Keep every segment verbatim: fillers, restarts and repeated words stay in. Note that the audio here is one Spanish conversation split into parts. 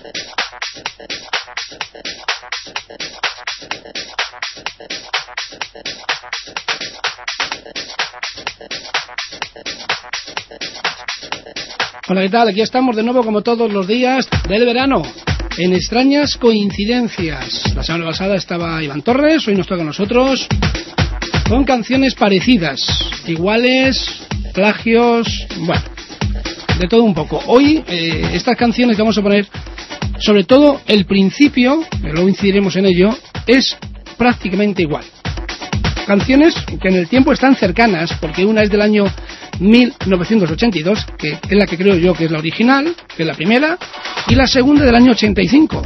Hola, ¿qué tal? Aquí estamos de nuevo como todos los días del verano, en Extrañas Coincidencias. La semana pasada estaba Iván Torres, hoy nos toca a nosotros, con canciones parecidas, iguales, plagios, bueno, de todo un poco. Hoy, eh, estas canciones que vamos a poner, sobre todo el principio, luego incidiremos en ello, es prácticamente igual. Canciones que en el tiempo están cercanas, porque una es del año mil novecientos ochenta y dos, que es la que creo yo que es la original, que es la primera, y la segunda del año ochenta y cinco.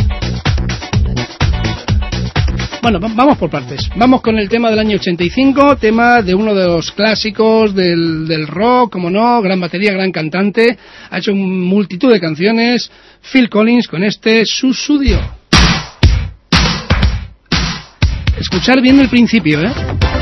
Bueno, vamos por partes. Vamos con el tema del año ochenta y cinco, tema de uno de los clásicos del, del rock, como no, gran batería, gran cantante, ha hecho multitud de canciones, Phil Collins con este Sussudio. Escuchar bien el principio, ¿eh?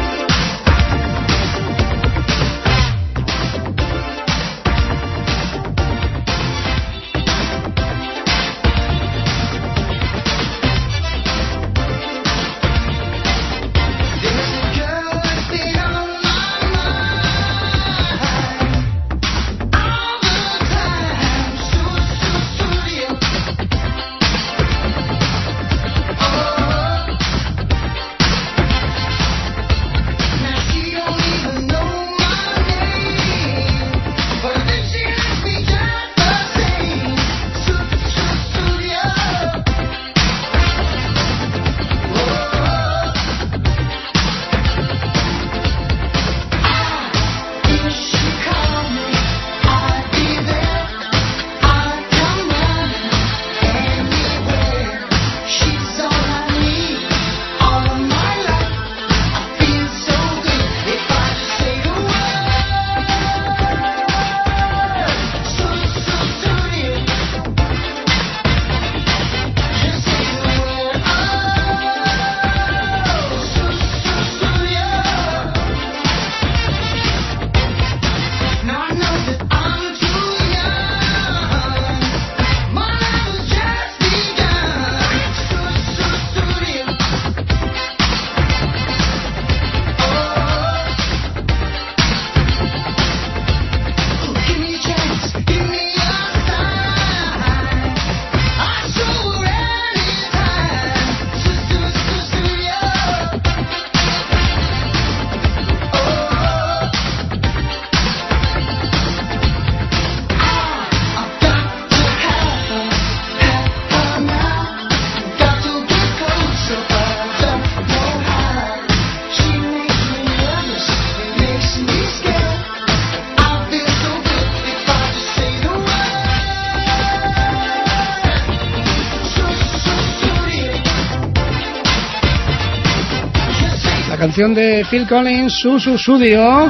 Canción de Phil Collins, Sussudio.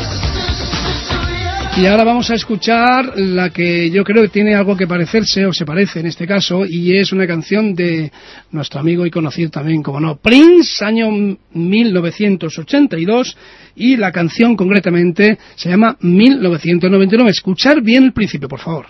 Y ahora vamos a escuchar la que yo creo que tiene algo que parecerse, o se parece en este caso, y es una canción de nuestro amigo y conocido también, como no, Prince, año mil novecientos ochenta y dos, y la canción concretamente se llama mil novecientos noventa y nueve. Escuchar bien el principio, por favor.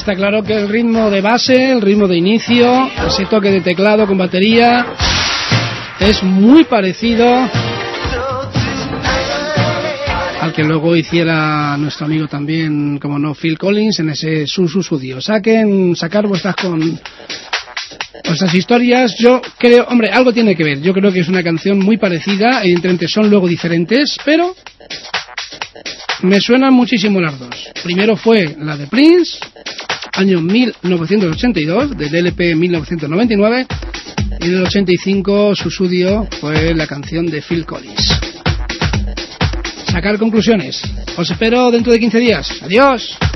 está claro que el ritmo de base, el ritmo de inicio, ese toque de teclado con batería, es muy parecido al que luego hiciera nuestro amigo también, como no, Phil Collins, en ese Susu Studio. Saquen, sacar vuestras con vuestras historias. Yo creo, hombre, algo tiene que ver. Yo creo que es una canción muy parecida, evidentemente son luego diferentes, pero me suenan muchísimo las dos. Primero fue la de Prince, año mil novecientos ochenta y dos, del L P mil novecientos noventa y nueve, y en el ochenta y cinco Susudio fue la canción de Phil Collins. Sacar conclusiones. Os espero dentro de quince días. Adiós.